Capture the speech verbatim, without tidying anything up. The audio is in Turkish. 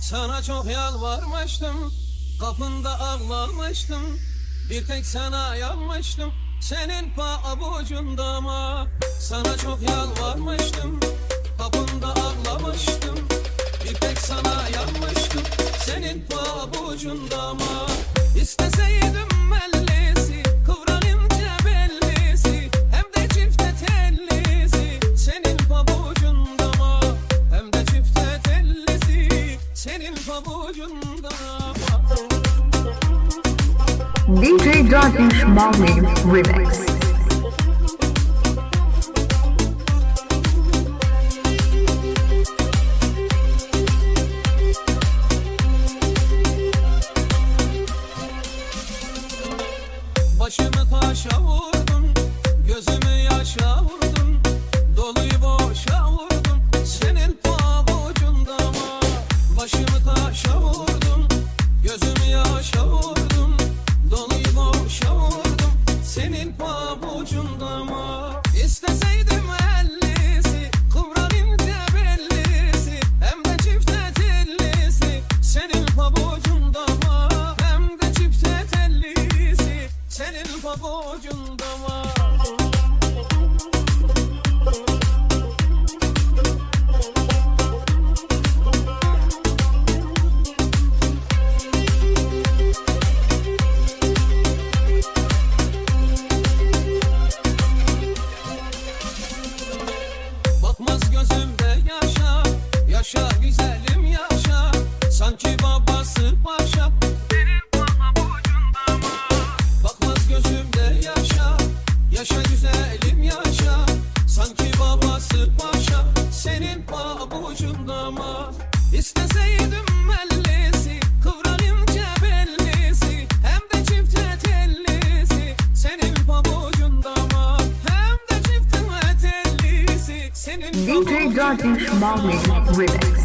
Sana çok yalvarmıştım, kapında ağlamıştım. Bir tek sana yanmıştım, senin pabucunda mı? Sana çok yalvarmıştım, kapında ağlamıştım. Bir tek sana yanmıştım, senin pabucunda mı? İsteseydim ellisi, kıvranınca bellisi, hem de çifte tellisi, senin pabucunda mı? Hem de çifte tellisi, senin pabucunda mı? D J Darkish Morning Remix. Başımı taşa vurdun, gözümü yaşa vurdun, doluyu boşa vurdun, senin pabucunda mı? Başımı taşa vurdun, gözümü yaşa vurdun, doluyu boşa vurdun, senin pabucunda mı? İsteseydim ellisi, kıvranınca bellisi, hem de çifte tellisi, senin pabucunda mı? Hem de çifte tellisi, senin pabucunda mı? Bakmaz gözümde yaşa, yaşa güzelim yaşa, sanki babası paşa, senin pabucunda mı? Bakmaz gözümde yaşa, yaşa güzelim yaşa, sanki babası paşa, senin pabucunda mı? İsteseydim ellisi, kıvranınca bellisi, hem de çifte tellisi, senin pabucunda mı? Hem de çifte tellisi, senin D J Darkish Morning Remix.